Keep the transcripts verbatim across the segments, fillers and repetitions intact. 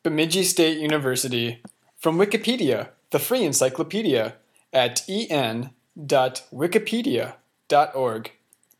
Bemidji State University. From Wikipedia, the free encyclopedia, at e n dot wikipedia dot org.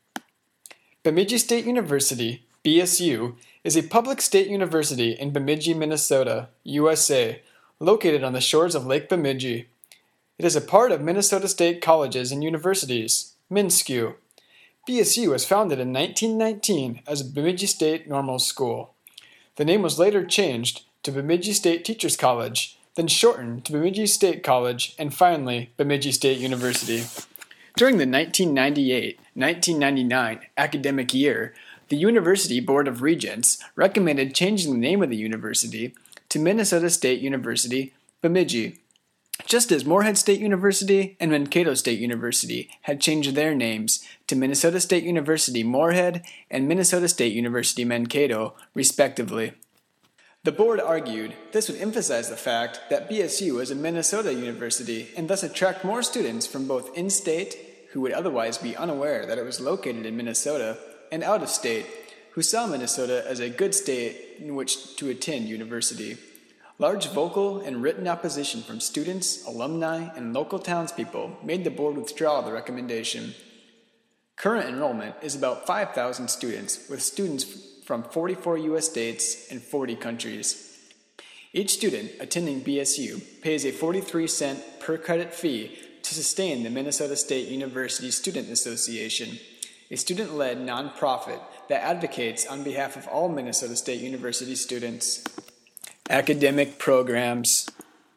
Bemidji State University, B S U, is a public state university in Bemidji, Minnesota, U S A, located on the shores of Lake Bemidji. It is a part of Minnesota State Colleges and Universities, MnSCU. B S U was founded in nineteen nineteen as Bemidji State Normal School. The name was later changed to Bemidji State Teachers College, then shortened to Bemidji State College, and finally, Bemidji State University. During the nineteen ninety-eight nineteen ninety-nine academic year, the University Board of Regents recommended changing the name of the university to Minnesota State University, Bemidji, just as Morehead State University and Mankato State University had changed their names to Minnesota State University, Morehead, and Minnesota State University, Mankato, respectively. The board argued this would emphasize the fact that B S U is a Minnesota university and thus attract more students from both in-state, who would otherwise be unaware that it was located in Minnesota, and out-of-state, who saw Minnesota as a good state in which to attend university. Large vocal and written opposition from students, alumni, and local townspeople made the board withdraw the recommendation. Current enrollment is about five thousand students, with students from forty-four U S states and forty countries. Each student attending B S U pays a forty-three cent per credit fee to sustain the Minnesota State University Student Association, a student-led nonprofit that advocates on behalf of all Minnesota State University students. Academic programs.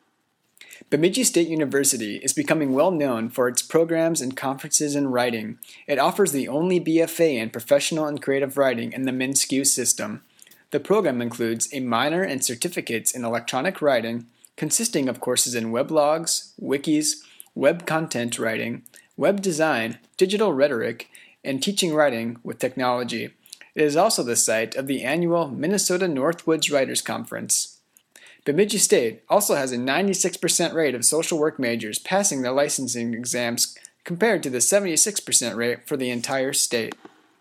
Bemidji State University is becoming well known for its programs and conferences in writing. It offers the only B F A in professional and creative writing in the MnSCU system. The program includes a minor and certificates in electronic writing, consisting of courses in weblogs, wikis, web content writing, web design, digital rhetoric, and teaching writing with technology. It is also the site of the annual Minnesota Northwoods Writers Conference. Bemidji State also has a ninety-six percent rate of social work majors passing their licensing exams compared to the seventy-six percent rate for the entire state.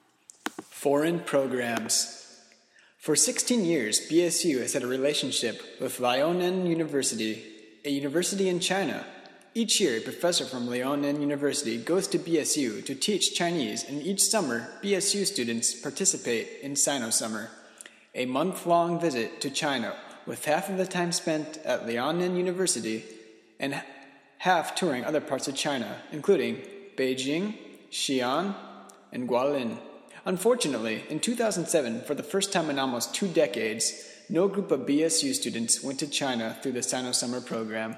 Foreign programs. For sixteen years, B S U has had a relationship with Liaoning University, a university in China. Each year, a professor from Liaoning University goes to B S U to teach Chinese, and each summer, B S U students participate in Sino-Summer, a month-long visit to China, with half of the time spent at Liaoning University and half touring other parts of China, including Beijing, Xi'an, and Guilin. Unfortunately, in two thousand seven, for the first time in almost two decades, no group of B S U students went to China through the Sino-Summer program.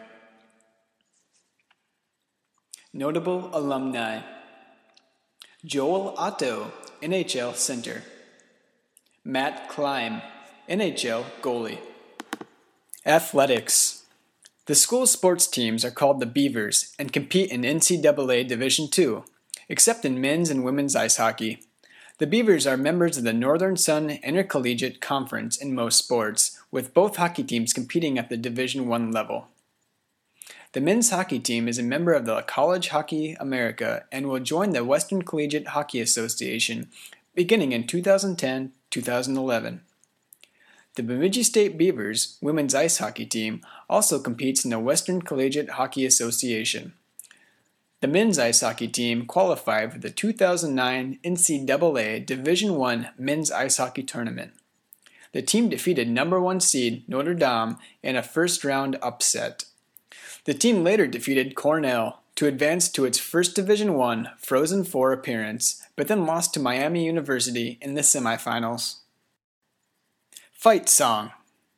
Notable alumni: Joel Otto, N H L center; Matt Klein, N H L goalie. Athletics. The school sports teams are called the Beavers and compete in N C double A Division two, except in men's and women's ice hockey. The Beavers are members of the Northern Sun Intercollegiate Conference in most sports, with both hockey teams competing at the Division one level. The men's hockey team is a member of the College Hockey America and will join the Western Collegiate Hockey Association beginning in two thousand ten to two thousand eleven. The Bemidji State Beavers women's ice hockey team also competes in the Western Collegiate Hockey Association. The men's ice hockey team qualified for the two thousand nine N C double A Division one men's ice hockey tournament. The team defeated number one seed Notre Dame in a first-round upset. The team later defeated Cornell to advance to its first Division one Frozen Four appearance, but then lost to Miami University in the semifinals. Fight song.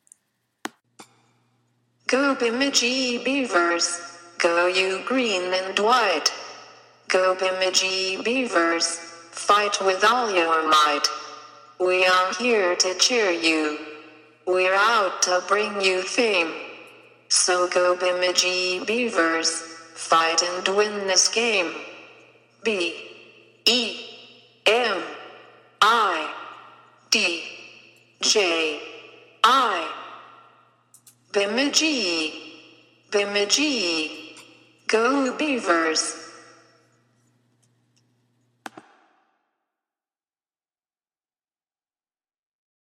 Go Bemidji Beavers, go you green and white. Go Bemidji Beavers, fight with all your might. We are here to cheer you, we're out to bring you fame. So go Bemidji Beavers, fight and win this game. B E M I D J I Bemidji Bemidji Go Beavers.